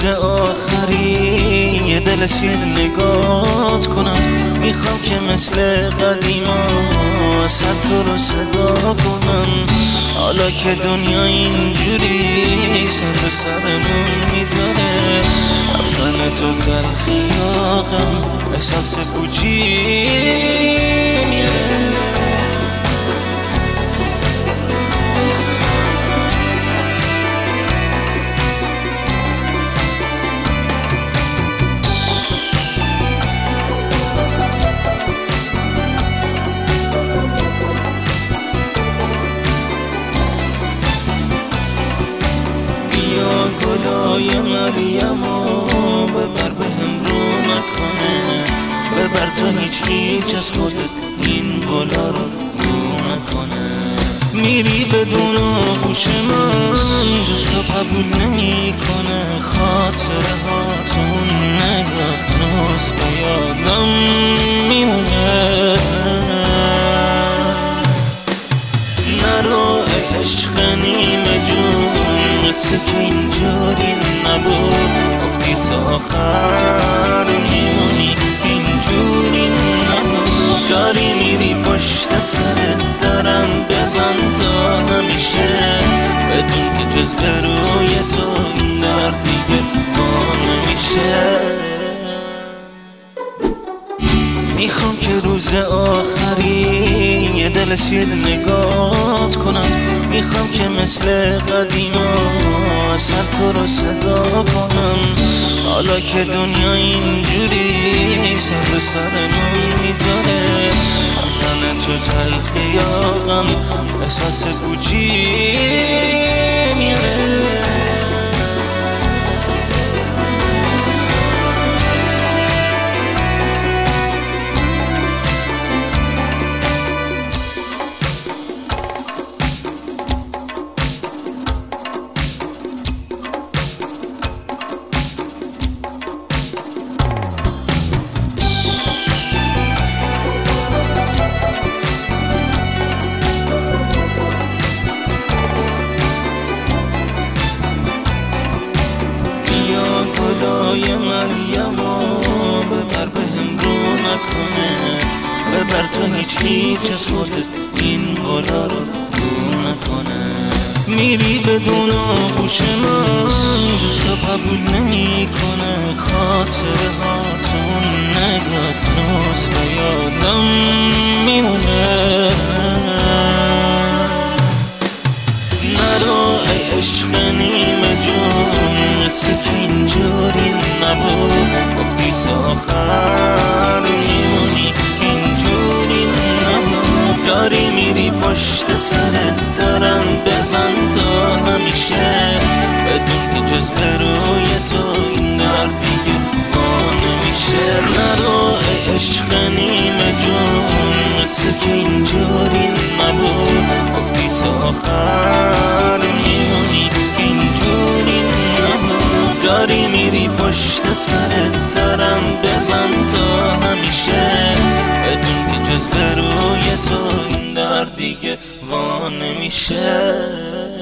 روز آخری یه دل سیر نگات کنم. میخوام که مثل قدیما سر تو رو صدا کنم. حالا که دنیا اینجوری سر به سرمون میذاره، رفتن تو تلخی و غم احساس پوچی میاره. گلای مریمو ببر بهم رو نکنه، ببر تو هیچ از خودت این گلا رو نکنه. میری بدون آغوش من جز تو قبول نمی کنه. خاطره هاتون نگاه هنوز با یادم میمونه. نرو عشق نیمه جون، مثل که اینجوری نبود. گفتی تا آخر میمونی، اینجوری نبود. داری میری پشت سرت، درم ببند تا همیشه، بدون که جز به روی تو این درد دیگه ما نمیشه. میخوام که روز آخری یه دل سیر نگات کنم. میخوام که مثل قدیما سر تو رو صدا کنم. حالا که دنیا اینجوری سر به سرمون میذاره، رفتن تو تلخی یا غم احساس پوچی میاره. گلای مریمو ببر بهم رو نکنه، ببر تو هیچ از خودت این گلا رو نکنه. میری بدون آغوش من جز تو قبول نمی کنه. خاطره هاتون نگاه هنوز با یادم میمونه. نرو ای عشق نیمه جون، مثل که اینجوری نبود. گفتی تا آخر میمونی، اینجوری نبود. داری میری پشت سرت، درم ببند تا همیشه، بدون که جز به روی تو این درد دیگه ما نمیشه. نرو ای عشق نیمه جون، مثل که اینجوری نبود. گفتی تا آخر میمونی، اینجوری نبود. داری میری پشت سرت، درم ببند تا همیشه، بدون که جز به روی تو این درد دیگه وا نمیشه.